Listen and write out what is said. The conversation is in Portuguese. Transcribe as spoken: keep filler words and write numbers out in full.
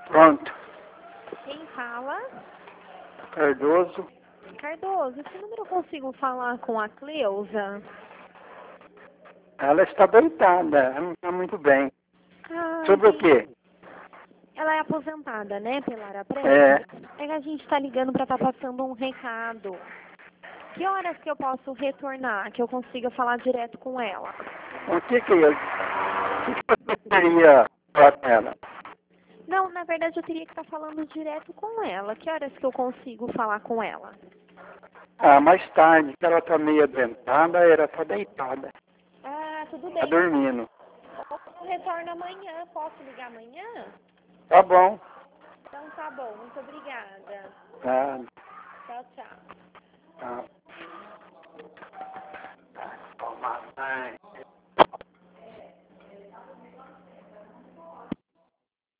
Pronto. Quem fala? Cardoso. Cardoso, esse número eu consigo falar com a Cleusa? Ela está deitada, ela não está muito bem. Ah, Sobre o entendi. quê? Ela é aposentada, né, pela Arapré? É, É que a gente está ligando para estar passando um recado. Que horas que eu posso retornar, que eu consiga falar direto com ela? o que que eu... O que que você queria falar com ela? Não, na verdade eu teria que estar falando direto com ela. Que horas que eu consigo falar com ela? Ah, mais tarde, que ela está meio adentrada, ela está deitada. Ah, tudo Está bem. dormindo. Eu retorno amanhã. Posso ligar amanhã? Tá bom. Então tá bom. Muito obrigada. Tá, Tchau, tchau. tá.